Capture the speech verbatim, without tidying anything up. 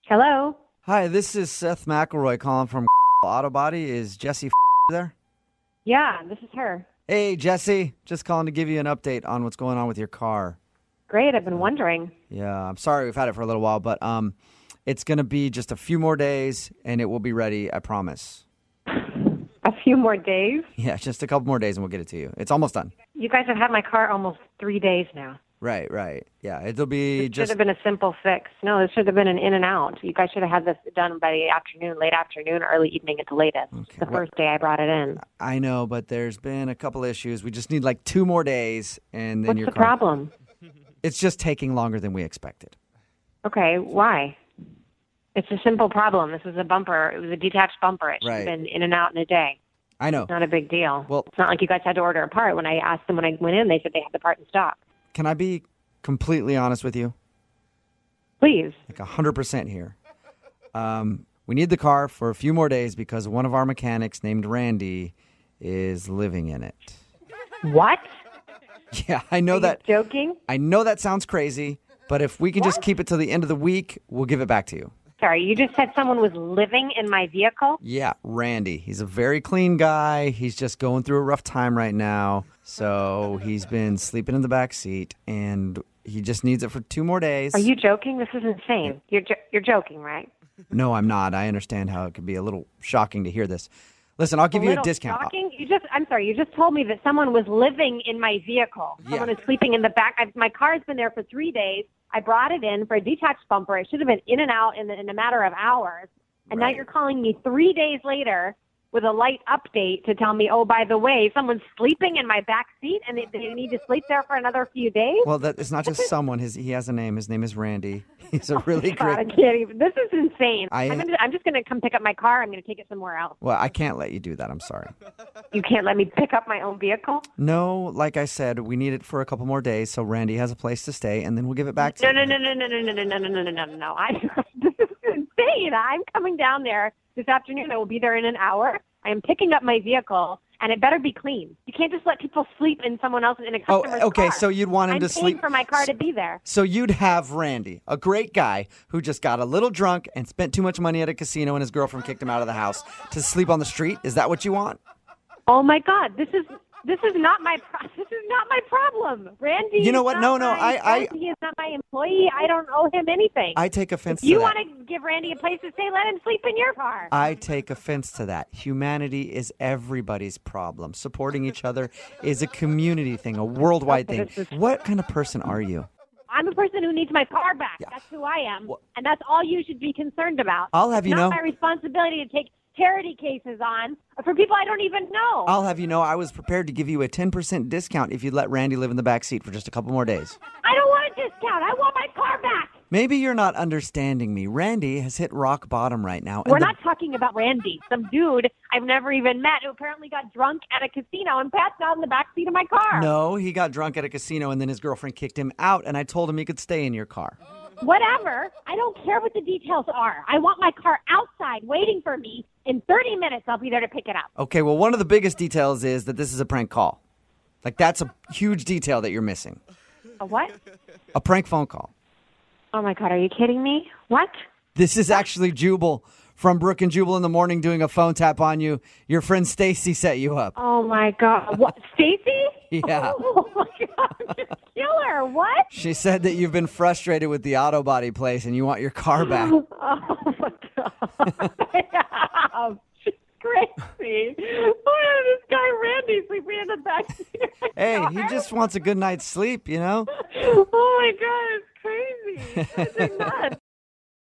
Hello. Hi, this is Seth McElroy calling from Auto Body. Is Jesse there? Yeah, this is her. Hey, Jesse. Just calling to give you an update on what's going on with your car. Great. I've been wondering. Yeah, I'm sorry we've had it for a little while, but um, it's going to be just a few more days, and it will be ready, I promise. A few more days? Yeah, just a couple more days, and we'll get it to you. It's almost done. You guys have had my car almost three days now. Right, right. Yeah, it'll be This just... should have been a simple fix. No, this should have been an in and out. You guys should have had this done by the afternoon, late afternoon, early evening at the latest. Okay, the what- first day I brought it in. I know, but there's been a couple issues. We just need like two more days, and then What's your the car... problem? It's just taking longer than we expected. Okay, why? It's a simple problem. This was a bumper. It was a detached bumper. It should Right. have been in and out in a day. I know. It's not a big deal. Well- it's not like you guys had to order a part. When I asked them when I went in, they said they had the part in stock. Can I be completely honest with you? Please. Like one hundred percent here. Um, we need the car for a few more days because one of our mechanics named Randy is living in it. What? Yeah, I know Are that. you joking? I know that sounds crazy, but if we can just What? keep it till the end of the week, we'll give it back to you. Sorry, you just said someone was living in my vehicle? Yeah, Randy. He's a very clean guy. He's just going through a rough time right now. So he's been sleeping in the back seat, and he just needs it for two more days. Are you joking? This is insane. You're jo- you're joking, right? No, I'm not. I understand how it could be a little shocking to hear this. Listen, I'll give you a little discount. Shocking? You just I'm sorry. You just told me that someone was living in my vehicle. Someone Yeah. is sleeping in the back. I, my car has been there for three days. I brought it in for a detached bumper. It should have been in and out in, in a matter of hours. And now Right. you're calling me three days later with a light update to tell me, oh, by the way, someone's sleeping in my back seat and they, they need to sleep there for another few days? Well, that it's not just someone. His he has a name. His name is Randy. He's a really God, I great. can't even. This is insane. I- I'm, gonna, I'm just going to come pick up my car. I'm going to take it somewhere else. Well, I can't let you do that. I'm sorry. You can't let me pick up my own vehicle? No, like I said, we need it for a couple more days, so Randy has a place to stay, and then we'll give it back to No, you. no, no, no, no, no, no, no, no, no, no, no, no, no. I, this is insane. I'm coming down there this afternoon. I will be there in an hour. I am picking up my vehicle, and it better be clean. You can't just let people sleep in someone else's in a Oh, customer's okay. car. So you'd want him I'm to paying sleep for my car to be there. So you'd have Randy, a great guy who just got a little drunk and spent too much money at a casino, and his girlfriend kicked him out of the house to sleep on the street. Is that what you want? Oh my God, this is this is not my pro- this is not my problem. Randy, You know is what? not No, no, my I- I- friend. He is not my employee. I don't owe him anything. I take offense you to that. want to give Randy a place to stay? Let him sleep in your car. I take offense to that. Humanity is everybody's problem. Supporting each other is a community thing, a worldwide Okay, thing. this is- What kind of person are you? I'm a person who needs my car back. Yeah. That's who I am, Well- and that's all you should be concerned about. I'll have it's you not know- my responsibility to take charity cases on for people I don't even know. I'll have you know I was prepared to give you a ten percent discount if you'd let Randy live in the back seat for just a couple more days. I don't want a discount. I want my car back. Maybe you're not understanding me. Randy has hit rock bottom right now. and We're the- not talking about Randy, some dude I've never even met who apparently got drunk at a casino and passed out in the back seat of my car. No, he got drunk at a casino and then his girlfriend kicked him out, and I told him he could stay in your car. Whatever. I don't care what the details are. I want my car outside waiting for me. In thirty minutes, I'll be there to pick it up. Okay, well, one of the biggest details is that this is a prank call. Like, that's a huge detail that you're missing. A what? A prank phone call. Oh, my God. Are you kidding me? What? This is actually Jubal from Brooke and Jubal in the Morning doing a phone tap on you. Your friend Stacy set you up. Oh, my God. What? Stacy? Yeah. Oh, my God. Killer. What? She said that you've been frustrated with the auto body place and you want your car back. Oh, my God. Yeah. She's crazy. Why is this guy Randy sleeping in the back seat of my Hey, car? he just wants a good night's sleep, you know? Oh, my God. It's crazy. This is nuts.